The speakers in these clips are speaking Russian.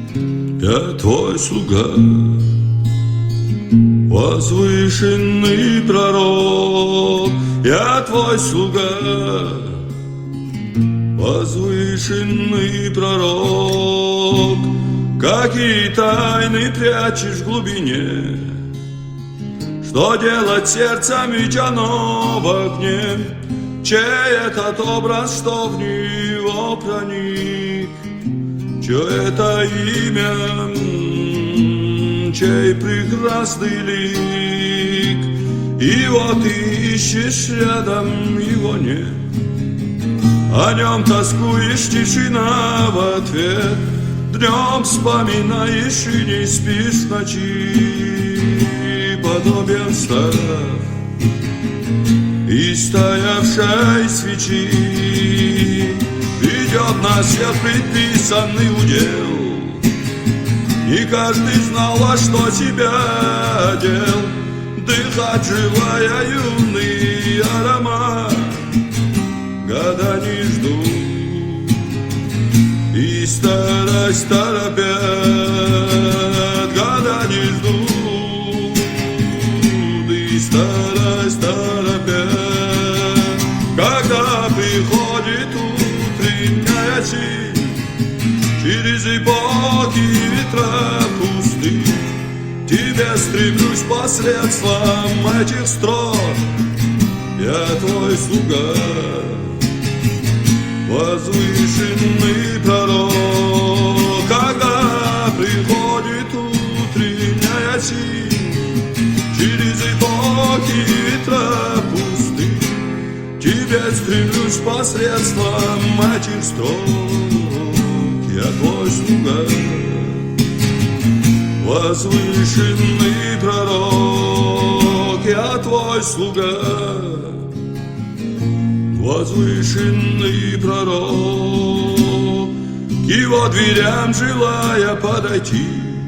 Я твой слуга, возвышенный пророк. Я твой слуга, возвышенный пророк. Какие тайны прячешь в глубине? Что делать сердцем, ведь оно в огне? Чей этот образ, что в него проник? Чье это имя, чей прекрасный лик? И вот ты ищешь рядом, его нет. О нем тоскуешь, тишина в ответ. Днем вспоминаешь и не спишь в ночи. Подобен став и стоявшей свечи, ведет нас свет предписанный удел. Не каждый знал, во что себя одел. Дыхать желая юный аромат, года не ждут и старость торопят. Года не ждут и старость торопят. Когда приходит утренняя тень, через эпохи ветра пусты, тебе стремлюсь посредством этих строк. Я твой слуга, возвышенный пророк. Когда приходит утренняя тень, через эпохи ветра пусты, тебе стремлюсь посредством этих строк. Я твой слуга, возвышенный пророк. Я твой слуга, возвышенный пророк. К его дверям желая подойти,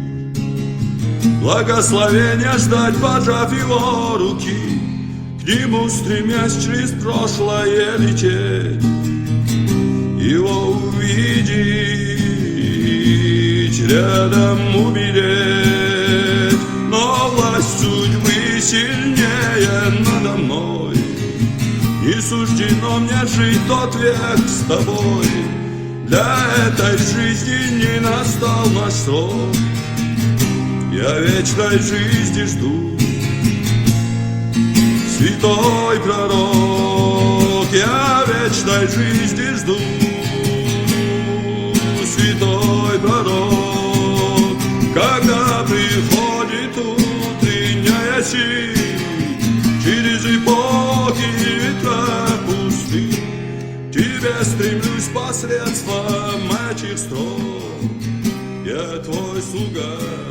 благословения ждать, пожав его руки, к нему стремясь через прошлое лететь, его увидеть, рядом умереть. Но власть судьбы сильнее надо мной, не суждено мне жить тот век с тобой. Для этой жизни не настал наш срок, я вечной жизни жду. Святой пророк, я вечной жизни жду. Святой пророк, когда приходит утренняя синь, через эпохи ветра пусты, тебе стремлюсь посредством этих строк. Я твой слуга,